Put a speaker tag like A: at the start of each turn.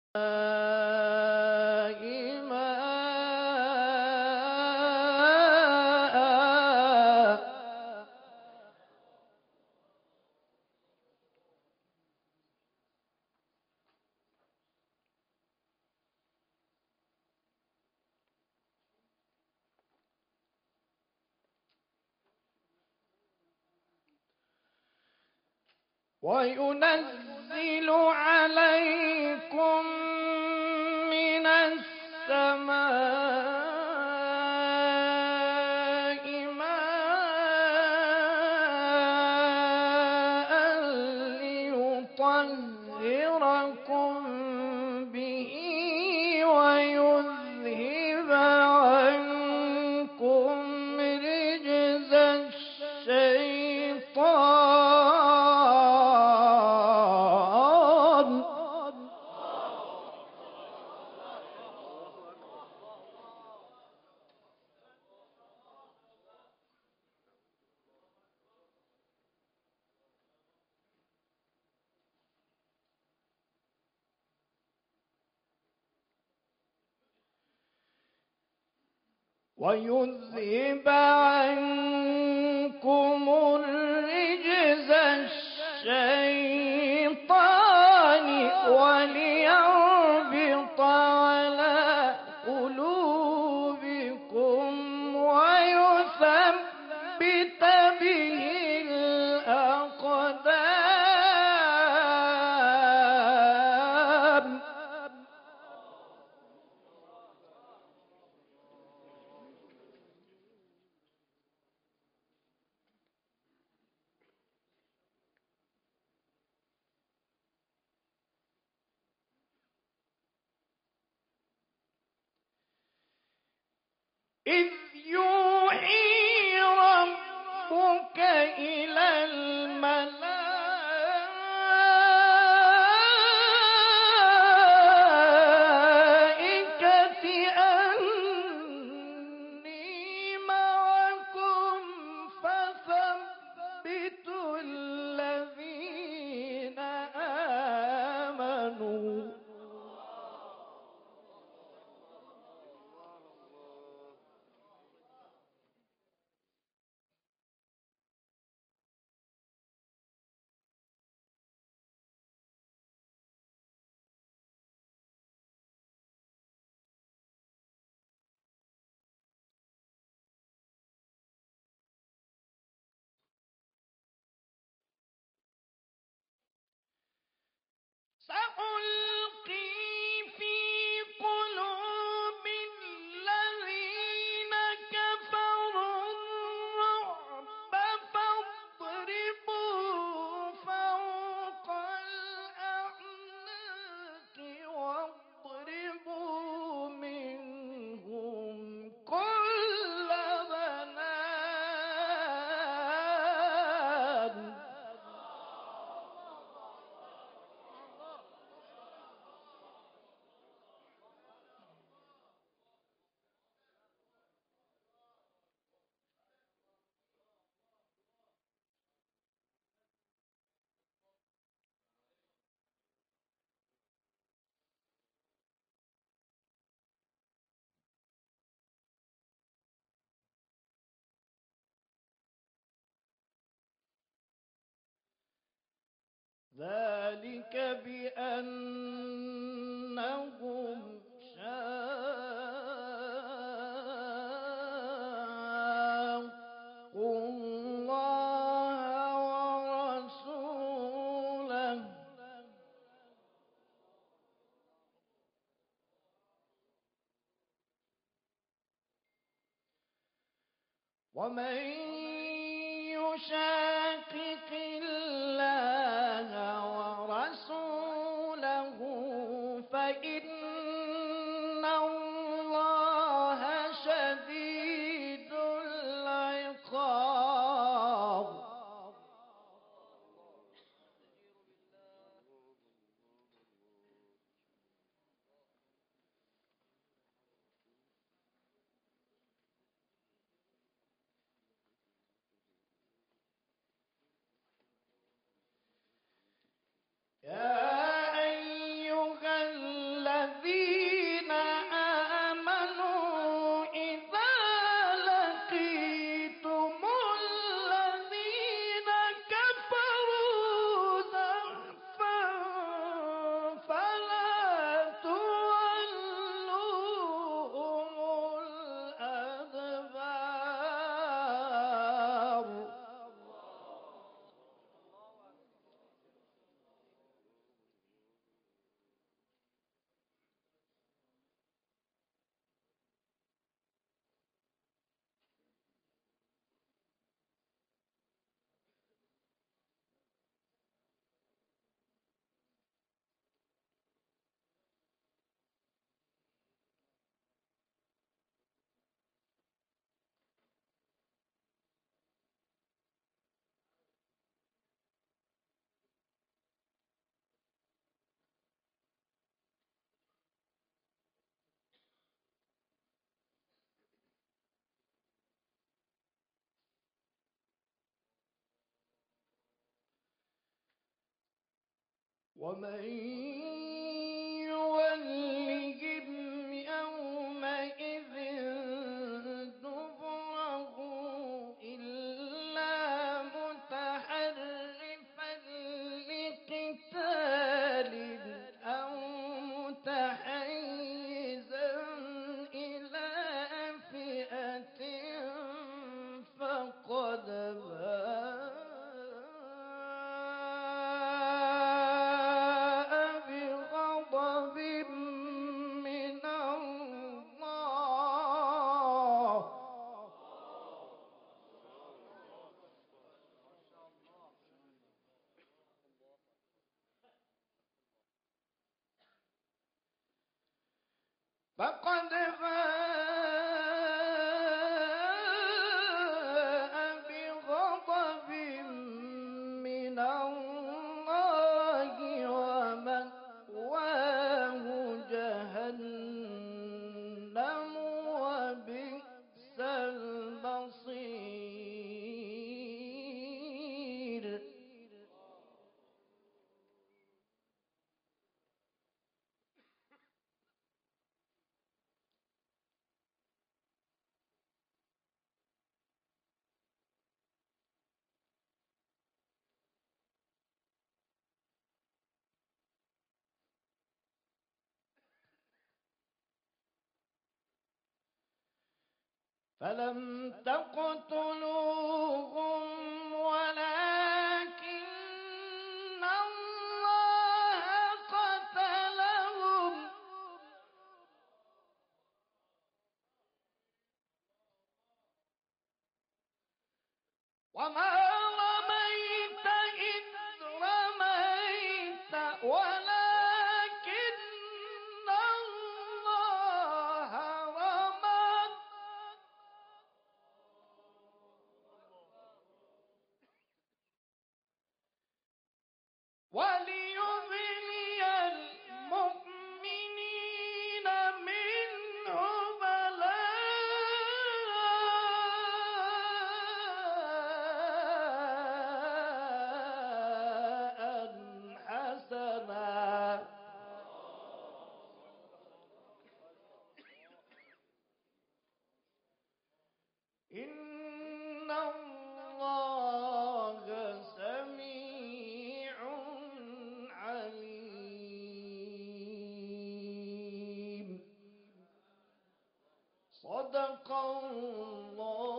A: وينزل عليكم من السماء ماء ليطهركم به ويذهب عنكم رجز الشيطان ويذهب عنكم الرجز الشيطان وليربط على قلوبكم ويثبت به الأقدام. إذ يوحي ربك إلى الملائكة أني معكم فثبتوا الذين آمنوا. سألقي في قلوب الذين كفروا الرعب فاضربوا فوق الأعناق واضربوا منهم كل بنان. ذلك بأنهم شاقوا الله ورسوله ومن يشاقق الله ورسوله فإن الله شديد العقاب. يا أيها ومن يولهم يومئذ دبره إلا متحرفا لقتال أو متحيزا إلى فئة فقد باء بغضب من الله فقد باء بغضب من الله ومأواه جهنم وبئس المصير فلم تقتلوهم ولكن الله قتلهم وما رميت إذ رميت ولكن الله رمى وليبلي المؤمنين منه بلاء حسنا إن الله سميع عليم صدق الله